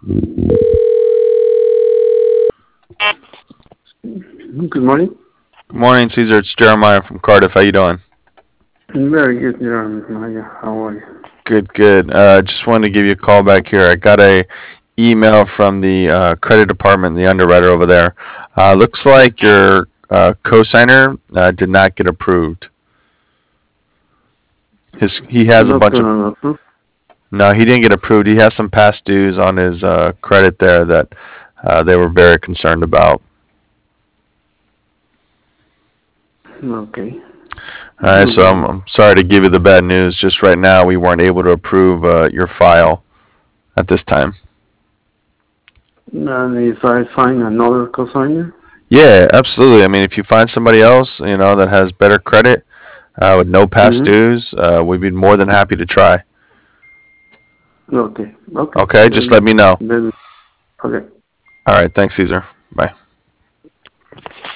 Good morning. Good morning, Caesar. It's Jeremiah from Cardiff. How you doing? Very good, Jeremiah. How are you? Good, good. Just wanted to give you a call back here. I got a email from the credit department, the underwriter over there. Looks like your cosigner did not get approved. He has a Not bunch of approved. no, he didn't get approved. He has some past dues on his credit there that they were very concerned about. Okay. All right, so Mm, I'm sorry to give you the bad news. Just right now, we weren't able to approve your file at this time. And if I find another cosigner? Yeah, absolutely. I mean, if you find somebody else, that has better credit with no past Mm-hmm. dues, we'd be more than happy to try. Okay. Okay. Okay, just let me know. Then, okay. All right, thanks, Caesar. Bye.